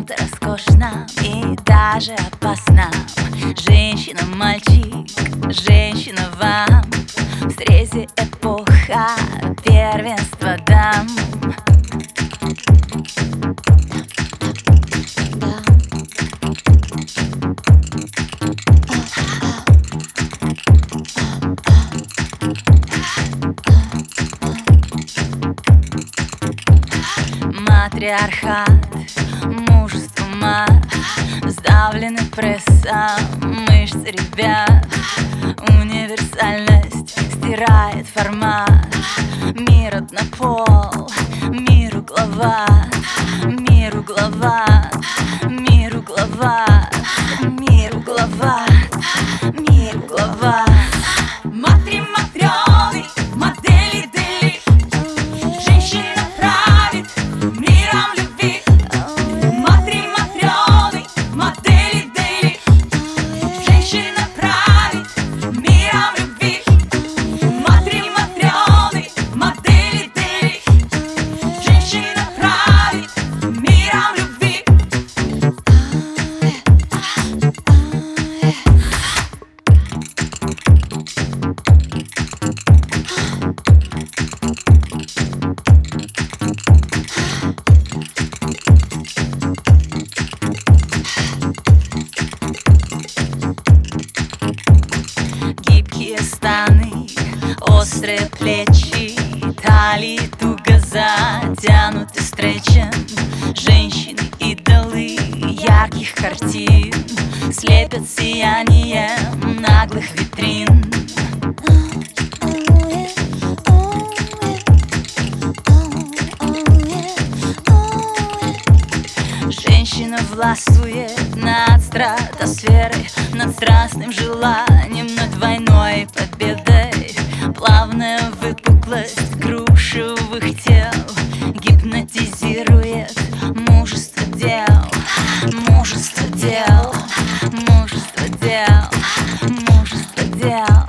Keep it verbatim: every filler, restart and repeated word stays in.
чем-то роскошном и даже опасном. Женщина, мальчик, женщина вам. В срезе эпоха первенства дам. Матриархат, мужество мат, сдавлены прессом мышцы ребят. Универсальность стирает формат. Мир однопол, мир угловат, мир угловат, мир угловат, мир угловат, мир угловат. Матри, матрёны, модели, дели, женщина правит миром любви. Матри, матрёны, модели, дели, женщина правит миром любви. Матри, матрёны, модели, дели, женщина правит миром любви. Гибкие станы, острые плечи, талии туго затянуты стречем. Женщины идолы ярких картин слепят сиянием наглых витрин. Женщина властвует над стратосферой, над страстным желанием, над войной и победой. Плавная выпуклость грушевых тел гипнотизирует мужество дел, мужество дел, мужество дел, мужество дел.